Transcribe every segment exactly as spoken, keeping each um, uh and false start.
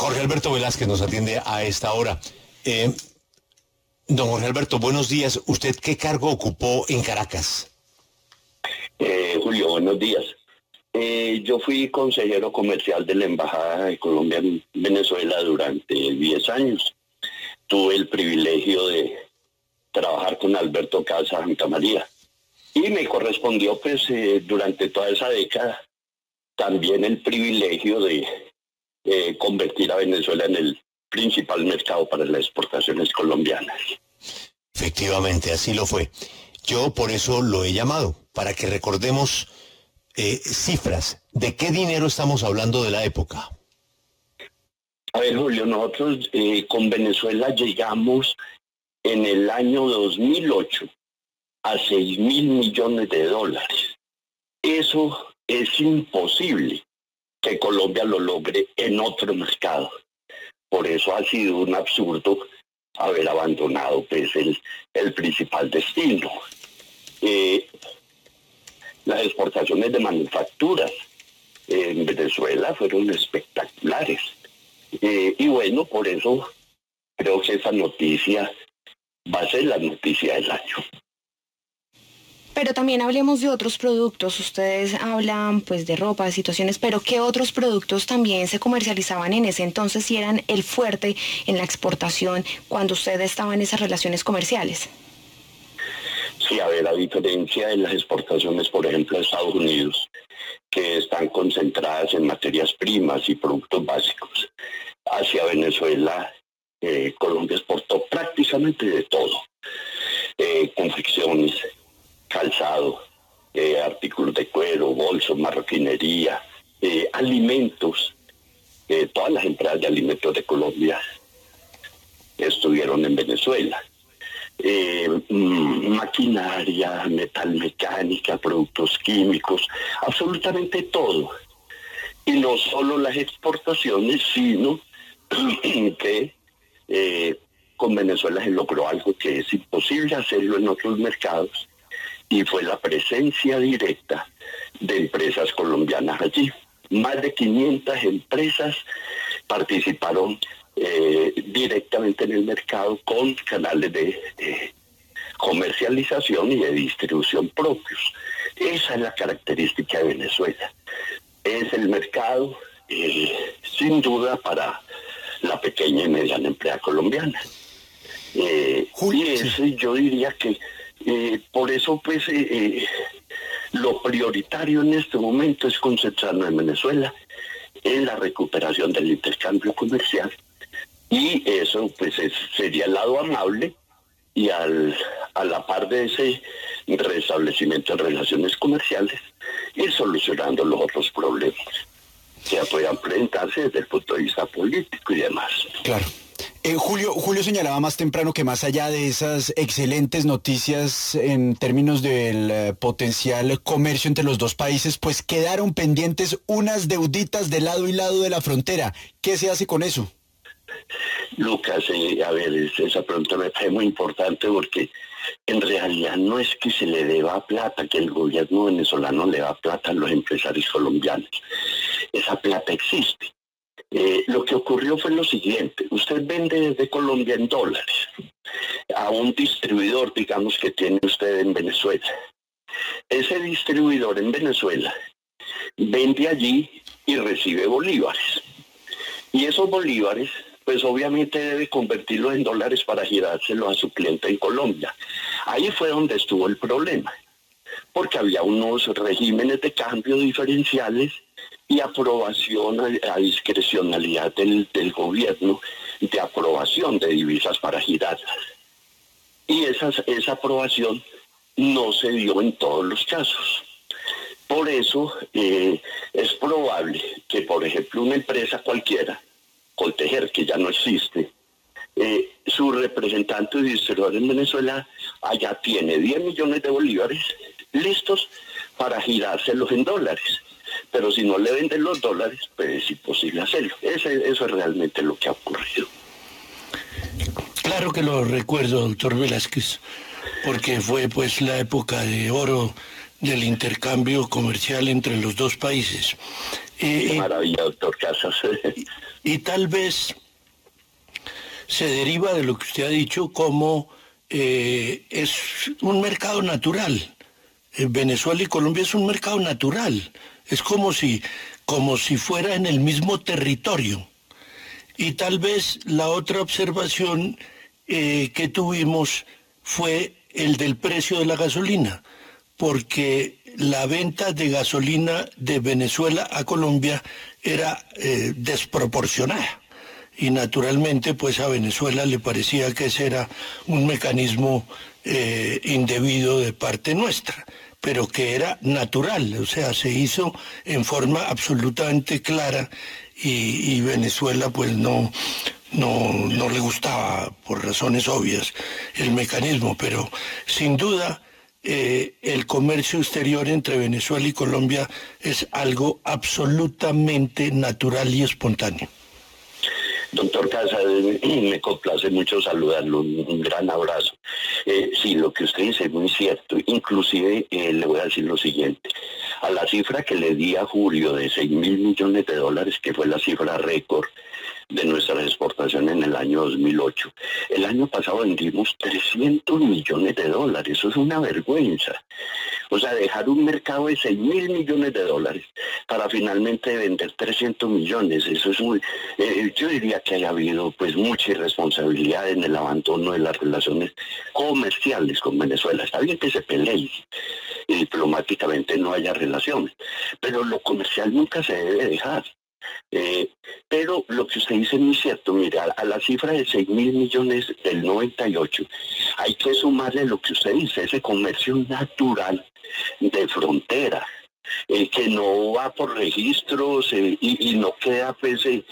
Jorge Alberto Velázquez nos atiende a esta hora. Eh, don Jorge Alberto, buenos días. ¿Usted qué cargo ocupó en Caracas? Eh, Julio, buenos días. Eh, yo fui consejero comercial de la Embajada de Colombia en Venezuela durante diez años. Tuve el privilegio de trabajar con Alberto Casa Santa María. Y me correspondió, pues, eh, durante toda esa década, también el privilegio de eh, convertir a Venezuela en el principal mercado para las exportaciones colombianas. Efectivamente, así lo fue. Yo por eso lo he llamado, para que recordemos eh, cifras. ¿De qué dinero estamos hablando de la época? A ver, Julio, nosotros eh, con Venezuela llegamos en el año dos mil ocho a seis mil millones de dólares. Eso es imposible que Colombia lo logre en otro mercado. Por eso ha sido un absurdo haber abandonado pues, el, el principal destino. Eh, las exportaciones de manufacturas en Venezuela fueron espectaculares. Eh, y bueno, por eso creo que esa noticia va a ser la noticia del año. Pero también hablemos de otros productos. Ustedes hablan pues de ropa, de situaciones, pero ¿qué otros productos también se comercializaban en ese entonces y eran el fuerte en la exportación cuando usted estaba en esas relaciones comerciales? Sí, a ver, a diferencia de las exportaciones, por ejemplo, de Estados Unidos, que están concentradas en materias primas y productos básicos, hacia Venezuela, eh, Colombia exportó prácticamente de todo. Eh, confecciones, calzado, eh, artículos de cuero, bolsos, marroquinería, eh, alimentos. Eh, todas las empresas de alimentos de Colombia estuvieron en Venezuela. Eh, maquinaria, metalmecánica, productos químicos, absolutamente todo. Y no solo las exportaciones, sino que eh, con Venezuela se logró algo que es imposible hacerlo en otros mercados, y fue la presencia directa de empresas colombianas allí. Más de quinientas empresas participaron eh, directamente en el mercado con canales de eh, comercialización y de distribución propios. Esa es la característica de Venezuela. Es el mercado, eh, sin duda, para la pequeña y mediana empresa colombiana. Eh, y ese, yo diría que Eh, por eso, pues, eh, eh, lo prioritario en este momento es concentrarnos en Venezuela, en la recuperación del intercambio comercial, y eso, pues, es, sería el lado amable, y al, a la par de ese restablecimiento de relaciones comerciales, ir solucionando los otros problemas que puedan presentarse desde el punto de vista político y demás. Claro. Eh, Julio, Julio señalaba más temprano que más allá de esas excelentes noticias en términos del eh, potencial comercio entre los dos países, pues quedaron pendientes unas deuditas de lado y lado de la frontera. ¿Qué se hace con eso? Lucas, eh, a ver, esa pregunta me parece muy importante porque en realidad no es que se le deba plata, que el gobierno venezolano le da plata a los empresarios colombianos. Esa plata existe. Eh, lo que ocurrió fue lo siguiente: usted vende desde Colombia en dólares a un distribuidor, digamos, que tiene usted en Venezuela. Ese distribuidor en Venezuela vende allí y recibe bolívares. Y esos bolívares, pues obviamente debe convertirlos en dólares para girárselos a su cliente en Colombia. Ahí fue donde estuvo el problema, porque había unos regímenes de cambio diferenciales y aprobación a, a discrecionalidad del, del gobierno de aprobación de divisas para girarlas. Y esas, esa aprobación no se dio en todos los casos. Por eso eh, es probable que, por ejemplo, una empresa cualquiera, Coltejer, que ya no existe, eh, su representante y distribuidor en Venezuela allá tiene diez millones de bolívares listos para girárselos en dólares. Pero si no le venden los dólares, pues es imposible hacerlo. Ese, eso es realmente lo que ha ocurrido. Claro que lo recuerdo, doctor Velázquez, porque fue pues la época de oro del intercambio comercial entre los dos países. Eh, Qué maravilla, doctor Casas. y, y tal vez se deriva de lo que usted ha dicho como eh, es un mercado natural. Eh, Venezuela y Colombia es un mercado natural. Es como si, como si fuera en el mismo territorio. Y tal vez la otra observación eh, que tuvimos fue el del precio de la gasolina, porque la venta de gasolina de Venezuela a Colombia era eh, desproporcionada. Y naturalmente pues a Venezuela le parecía que ese era un mecanismo eh, indebido de parte nuestra, pero que era natural, o sea, se hizo en forma absolutamente clara y, y Venezuela pues no, no, no le gustaba por razones obvias el mecanismo, pero sin duda eh, el comercio exterior entre Venezuela y Colombia es algo absolutamente natural y espontáneo. Doctor Casas, me complace mucho saludarlo, un gran abrazo. Eh, sí, lo que usted dice es muy cierto, inclusive eh, le voy a decir lo siguiente, a la cifra que le di a Julio de seis mil millones de dólares, que fue la cifra récord de nuestras exportaciones en el año dos mil ocho. El año pasado vendimos trescientos millones de dólares, eso es una vergüenza. O sea, dejar un mercado de seis mil millones de dólares para finalmente vender trescientos millones, eso es muy... Eh, yo diría que haya habido pues mucha irresponsabilidad en el abandono de las relaciones comerciales con Venezuela. Está bien que se peleen y diplomáticamente no haya relaciones, pero lo comercial nunca se debe dejar. Eh, pero lo que usted dice es muy cierto, mira, a la cifra de seis mil millones del noventa y ocho hay que sumarle lo que usted dice, ese comercio natural de frontera, eh, que no va por registros eh, y, y no queda pues eh,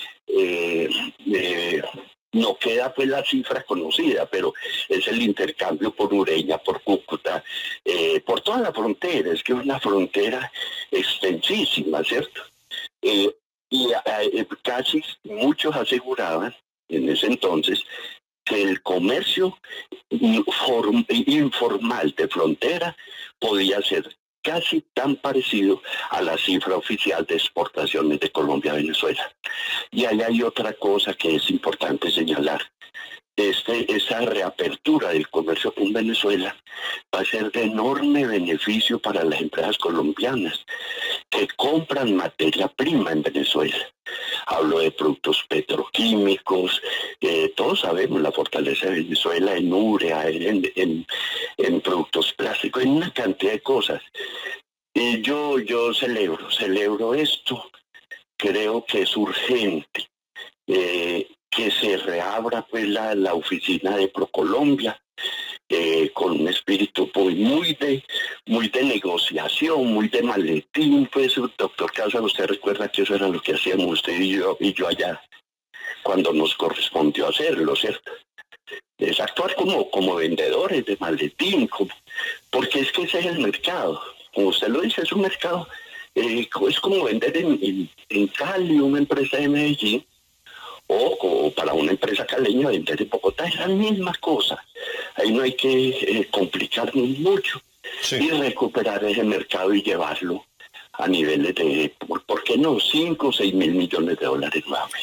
eh, no queda pues la cifra conocida, pero es el intercambio por Ureña, por Cúcuta, eh, por toda la frontera, es que es una frontera extensísima, ¿cierto? Eh, y eh, casi muchos aseguraban en ese entonces que el comercio inform, informal de frontera podía ser casi tan parecido a la cifra oficial de exportaciones de Colombia a Venezuela. Y ahí hay otra cosa que es importante señalar. Este, esa reapertura del comercio con Venezuela va a ser de enorme beneficio para las empresas colombianas que compran materia prima en Venezuela. Hablo de productos petroquímicos, eh, todos sabemos la fortaleza de Venezuela en urea, en, en, en productos plásticos, en una cantidad de cosas. Y yo, yo celebro, celebro esto, creo que es urgente. Eh, que se reabra pues la, la oficina de Procolombia eh, con un espíritu pues, muy de muy de negociación, muy de maletín, pues doctor Casas, usted recuerda que eso era lo que hacíamos usted y yo y yo allá cuando nos correspondió hacerlo, ¿cierto? Es actuar como, como vendedores de maletín, como, porque es que ese es el mercado, como usted lo dice, es un mercado, eh, es como vender en, en, en Cali, una empresa de Medellín, O, o para una empresa caleña vender en Bogotá, es la misma cosa. Ahí no hay que eh, complicarnos mucho sí. y recuperar ese mercado y llevarlo a niveles de, ¿por, ¿por qué no? cinco o seis mil millones de dólares nuevamente.